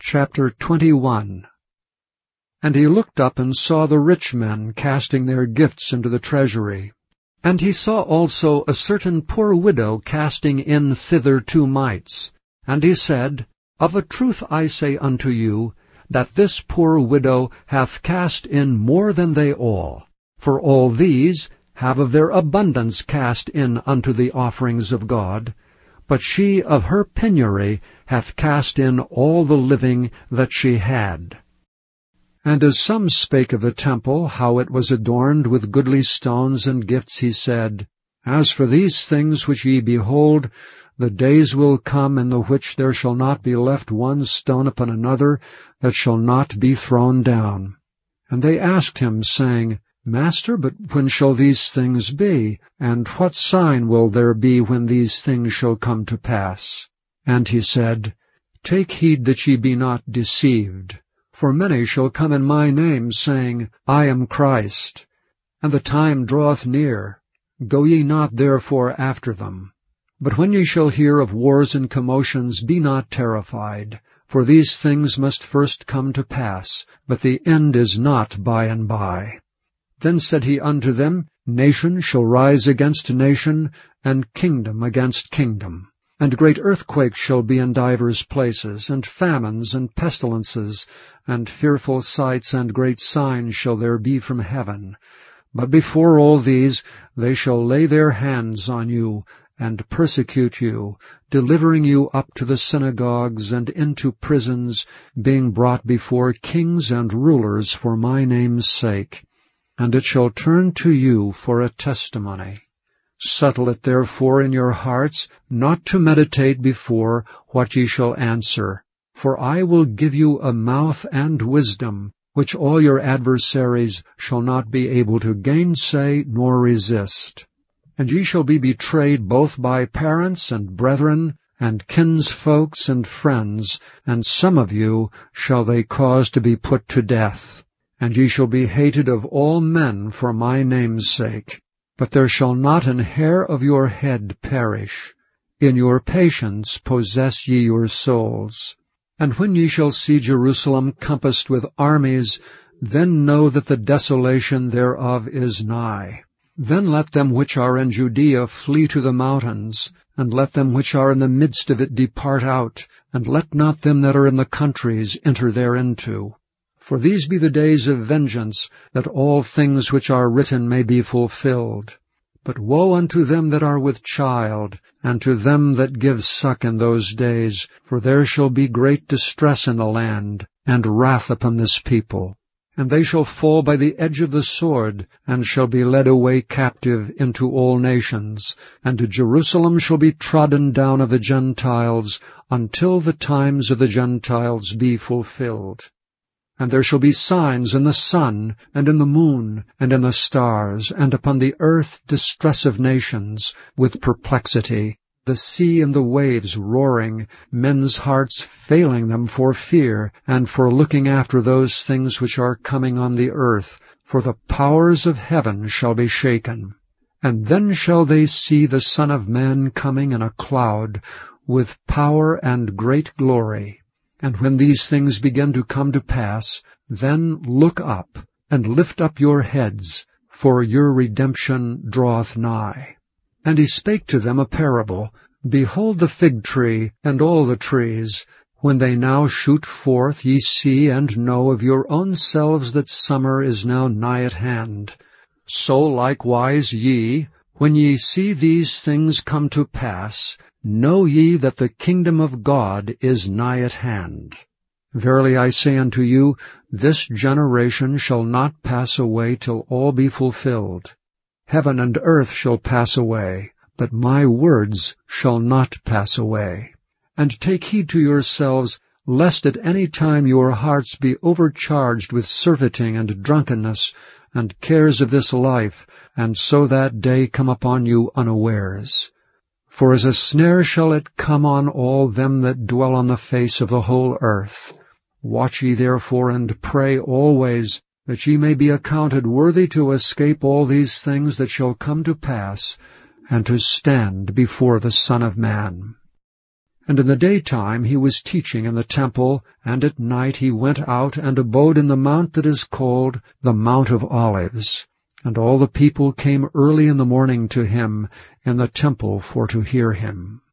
Chapter 21. And he looked up and saw the rich men casting their gifts into the treasury. And he saw also a certain poor widow casting in thither 2 mites. And he said, Of a truth I say unto you, that this poor widow hath cast in more than they all. For all these have of their abundance cast in unto the offerings of God, but she of her penury hath cast in all the living that she had. And as some spake of the temple, how it was adorned with goodly stones and gifts, he said, As for these things which ye behold, the days will come in the which there shall not be left one stone upon another that shall not be thrown down. And they asked him, saying, Master, but when shall these things be? And what sign will there be when these things shall come to pass? And he said, Take heed that ye be not deceived. For many shall come in my name, saying, I am Christ. And the time draweth near. Go ye not therefore after them. But when ye shall hear of wars and commotions, be not terrified. For these things must first come to pass, but the end is not by and by. Then said he unto them, Nation shall rise against nation, and kingdom against kingdom. And great earthquakes shall be in divers places, and famines and pestilences, and fearful sights and great signs shall there be from heaven. But before all these they shall lay their hands on you, and persecute you, delivering you up to the synagogues and into prisons, being brought before kings and rulers for my name's sake. And it shall turn to you for a testimony. Settle it therefore in your hearts, not to meditate before what ye shall answer. For I will give you a mouth and wisdom, which all your adversaries shall not be able to gainsay nor resist. And ye shall be betrayed both by parents and brethren, and kinsfolks and friends, and some of you shall they cause to be put to death. And ye shall be hated of all men for my name's sake. But there shall not an hair of your head perish. In your patience possess ye your souls. And when ye shall see Jerusalem compassed with armies, then know that the desolation thereof is nigh. Then let them which are in Judea flee to the mountains, and let them which are in the midst of it depart out, and let not them that are in the countries enter thereinto. For these be the days of vengeance, that all things which are written may be fulfilled. But woe unto them that are with child, and to them that give suck in those days, for there shall be great distress in the land, and wrath upon this people. And they shall fall by the edge of the sword, and shall be led away captive into all nations. And Jerusalem shall be trodden down of the Gentiles, until the times of the Gentiles be fulfilled. And there shall be signs in the sun, and in the moon, and in the stars, and upon the earth distress of nations, with perplexity, the sea and the waves roaring, men's hearts failing them for fear, and for looking after those things which are coming on the earth, for the powers of heaven shall be shaken. And then shall they see the Son of Man coming in a cloud, with power and great glory. And when these things begin to come to pass, then look up, and lift up your heads, for your redemption draweth nigh. And he spake to them a parable. Behold the fig tree, and all the trees. When they now shoot forth, ye see and know of your own selves that summer is now nigh at hand. So likewise ye, when ye see these things come to pass, know ye that the kingdom of God is nigh at hand. Verily I say unto you, this generation shall not pass away till all be fulfilled. Heaven and earth shall pass away, but my words shall not pass away. And take heed to yourselves, lest at any time your hearts be overcharged with surfeiting and drunkenness, and cares of this life, and so that day come upon you unawares. For as a snare shall it come on all them that dwell on the face of the whole earth. Watch ye therefore and pray always, that ye may be accounted worthy to escape all these things that shall come to pass, and to stand before the Son of Man. And in the daytime he was teaching in the temple, and at night he went out and abode in the mount that is called the Mount of Olives. And all the people came early in the morning to him in the temple for to hear him.